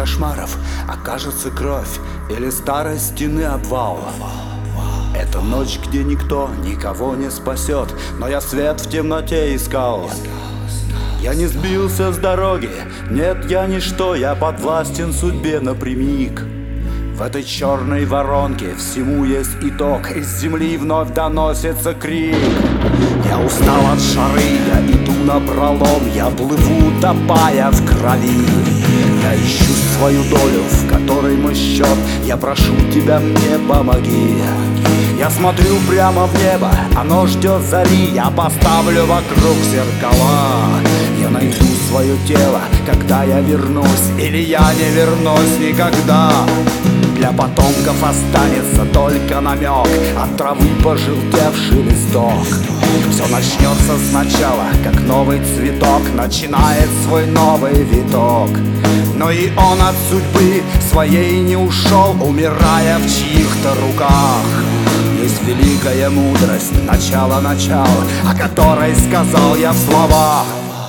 кошмаров окажется кровь или старой стены обвал. Это ночь, где никто никого не спасет, но я свет в темноте искал. Я не сбился с дороги, нет, я ничто, я подвластен судьбе напрямик. В этой черной воронке всему есть итог, из земли вновь доносится крик. Я устал от жары, я иду напролом, я плыву, топая в крови. Я ищу свою долю, в которой мой счет, я прошу тебя, мне помоги. Я смотрю прямо в небо, оно ждет зари, я поставлю вокруг зеркала. Я найду свое тело, когда я вернусь, или я не вернусь никогда. Для потомков останется только намек от травы пожелтевший листок. Все начнется сначала, как новый цветок начинает свой новый виток. Но и он от судьбы своей не ушел, умирая в чьих-то руках. Есть великая мудрость, начало, о которой сказал я в словах.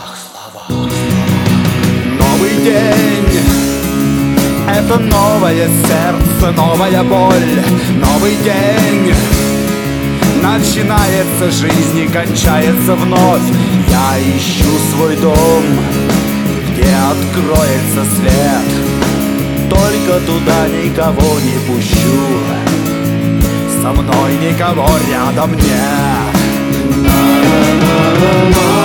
Новый день — это новое сердце, новая боль, новый день. Начинается жизнь и кончается вновь. Я ищу свой дом, где откроется свет. Только туда никого не пущу, со мной никого рядом нет.